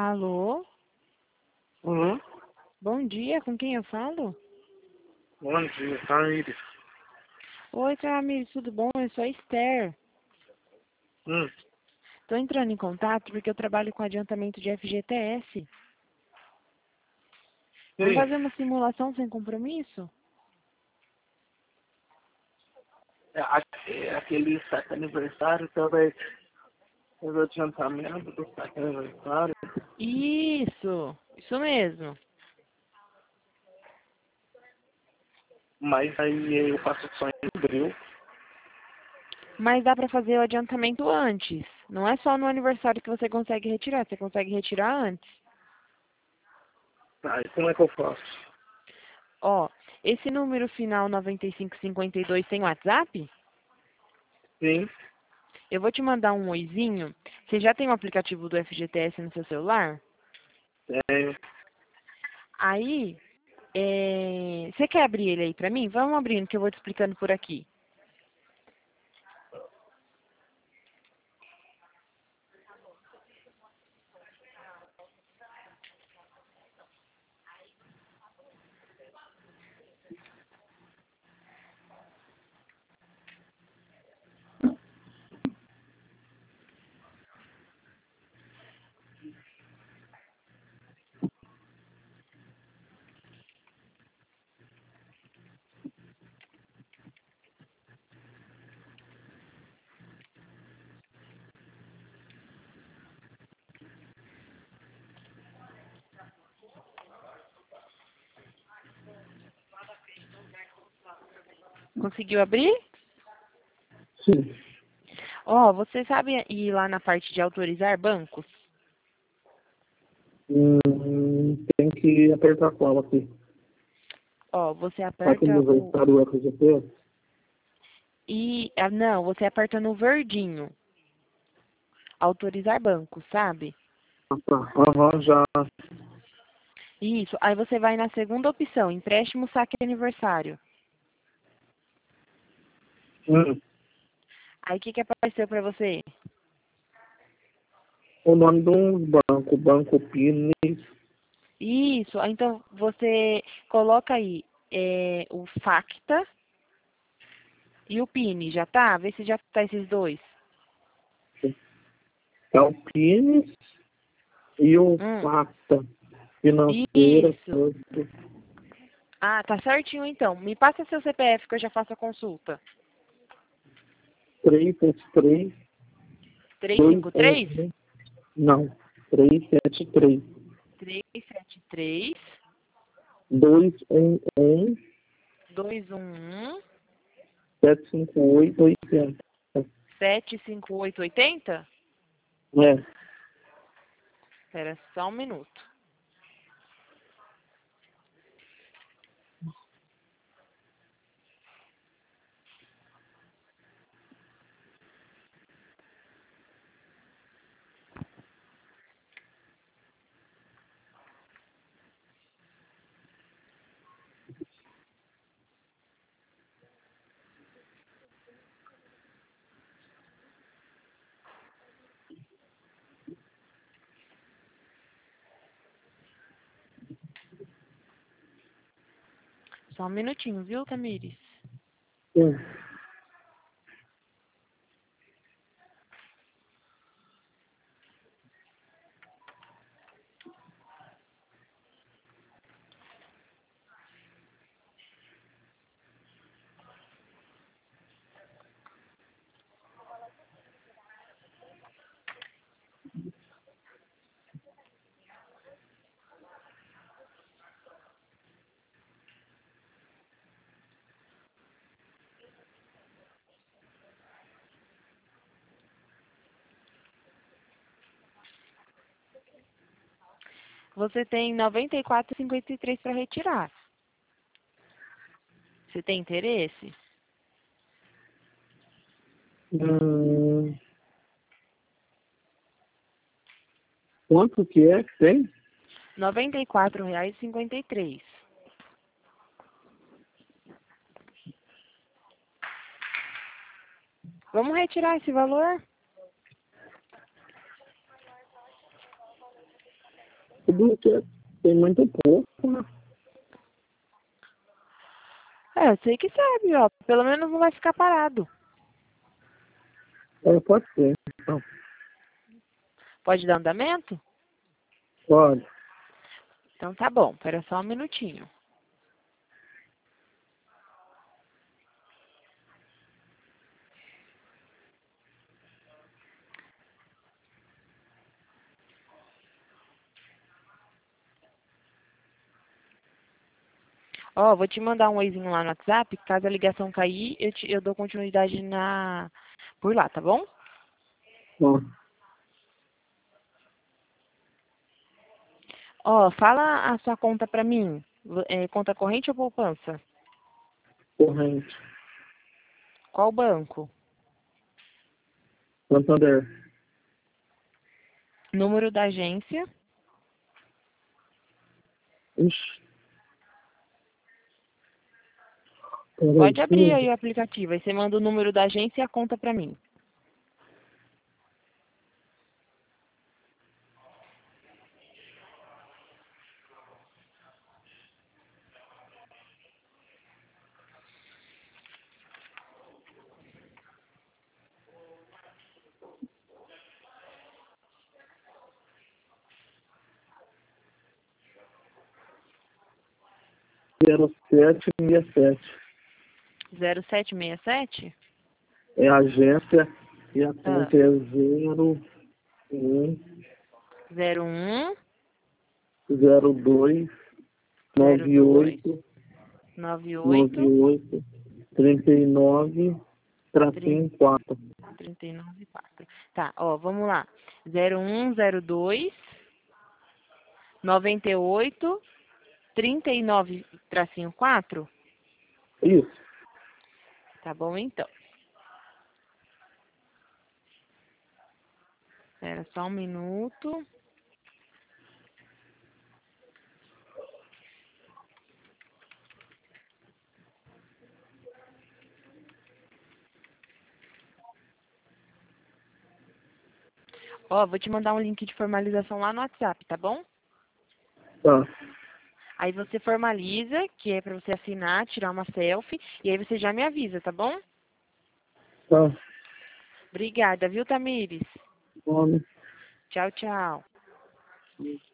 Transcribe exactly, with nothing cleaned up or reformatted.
Alô? Uhum. Bom dia, com quem eu falo? Bom dia, Tamires. Oi, Camille, tudo bom? Eu sou a Esther. Hum. Estou entrando em contato porque eu trabalho com adiantamento de F G T S. Vamos Sim, fazer uma simulação sem compromisso? é, aque- aquele saque aniversário também. Fez o adiantamento do saque aniversário. Isso, isso mesmo. Mas aí eu faço só em abril. Mas dá para fazer o adiantamento antes. Não é só no aniversário que você consegue retirar, você consegue retirar antes. Tá, e como é que eu faço? Ó, esse número final noventa e cinco cinquenta e dois tem WhatsApp? Sim, Eu vou te mandar um oizinho. Você já tem o aplicativo do F G T S no seu celular? tenho. Aí, é, você quer abrir ele aí pra mim? Vamos abrindo que eu vou te explicando por aqui. Conseguiu abrir? Sim. Ó, você sabe ir lá na parte de autorizar bancos? Hum, tem que apertar qual aqui? Ó, você Saque aperta o... aniversário F G T? E, ah, não, você aperta no verdinho. Autorizar bancos, sabe? Ah, tá. Aham, já. Isso. Aí você vai na segunda opção, empréstimo, saque aniversário. Hum. Aí o que que apareceu pra você? O nome de um banco, Banco Pines. Isso. Aí, então você coloca aí é, o FACTA e o PIN, já tá? Vê se já tá esses dois. É o Pines e o Hum. Facta Financeira. Isso. Ah, tá certinho então. Me passa seu C P F que eu já faço a consulta. três sete três, dois trezentos e cinquenta e três? um um. Não, três sete três, trezentos e setenta e três, dois um um, dois um um, sete cinco oito oito zero. sete cinco oito oito zero? É. Espera só um minuto. Só um minutinho, viu, Tamires? É. Você tem noventa e quatro e cinquenta e três para retirar. Você tem interesse? Hum, quanto que é que tem? noventa e quatro reais e cinquenta e três. Vamos retirar esse valor? do que tem muito pouco, né? É, você que sabe, ó. Pelo menos não vai ficar parado. É, pode ser. Então, Pode dar andamento? pode. Então tá bom, espera só um minutinho. Ó, vou te mandar um oizinho lá no WhatsApp, caso a ligação cair, eu, te, eu dou continuidade na por lá, tá bom? Ó, Ó, fala a sua conta pra mim. É, conta corrente ou poupança? corrente. Qual banco? Santander. Número da agência? Ixi. Peraí, Pode abrir sim. aí o aplicativo, aí você manda o número da agência e a conta pra mim. zero sete seis sete. zero sete seis sete? É a agência e a Ah, conta é zero um zero um zero dois zero nove dois oito nove nove oito oito trinta e nove tracinho quatro. trinta e nove quatro. Tá, ó, vamos lá. zero um zero dois noventa e oito trinta e nove tracinho quatro? Isso. Tá bom, então. Espera só um minuto. Ó, vou te mandar um link de formalização lá no WhatsApp, tá bom? Tá. Aí você formaliza, que é pra você assinar, tirar uma selfie, e aí você já me avisa, tá bom? Tá. Obrigada, viu, Tamires? Nome. Tchau, tchau.